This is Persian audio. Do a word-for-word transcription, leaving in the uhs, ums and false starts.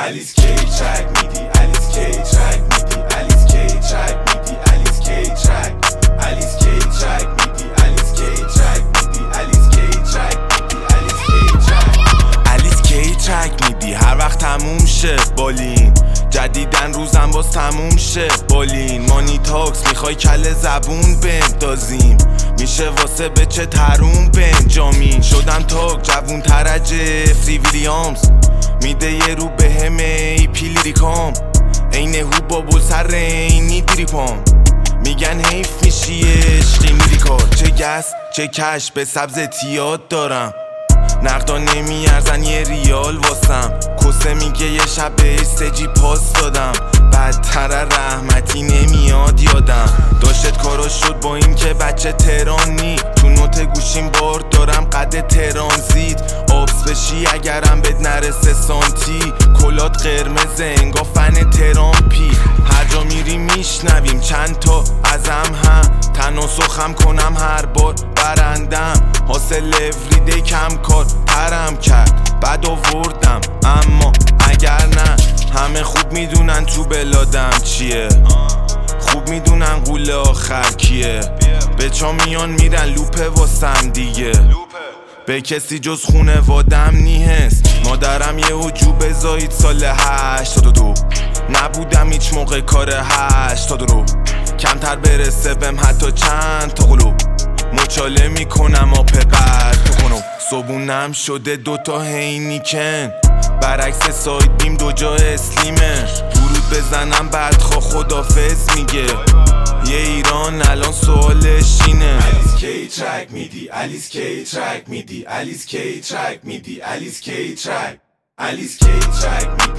Alice K track میدی Alice K track میدی Alice K track میدی Alice K track Alice K track میدی Alice K track میدی Alice K track میدی Alice K track Alice K track میدی هر وقت تموم شه بالین جدیدن روزم باز تموم شه بالین مانی تاکس میخوای کل زبون بندازیم میشه واسه به چه تروم بنجامین شدم تاک جوون ترجه فری ویلیامز میده یه رو به همه ای پیلیریکام اینه هو بابل سر رینی دیریپام میگن حیف میشی عشقی میری کار چه گس چه کش به سبز تیاد دارم نقدا نمیارزن یه ریال واسم کسه میگه یه شب بهش سجی پاس دادم بدتر رحمتی نمیاد یادم داشت کارا شد با این که بچه تهرانی تو نوت گوشیم بار دارم قد ترانزیت آبس بشی اگرم بد نرسه سانتی کلات قرمز انگا فن ترامپی هر جا میری میشنویم چند تا ازم هم تناسخم کنم هر بار برندم حاصل افریده کم کار پرم کرد بعد آوردم اما اگر نه همه خوب میدونن تو بلادم چیه خوب میدونن قول آخر کیه به چا میان میرن لوپه واسم دیگه به کسی جز خونه وادم نیست مادرم یه وجوب زاید سال هشتاد و دو نبودم هیچ موقع کار هشتاد و رو کمتر برسه بهم حتی چند تا قلوب مچاله میکنم آب برد تو کنم صبونم شده دوتا هینیکن برعکس ساید بیم دو جا اسلیمه ورود بزنم بعد خواه خدافز میگه یه ایران الان سوالش اینه Alice K track میدی Alice K track میدی Alice K track میدی Alice K track Alice K track میدی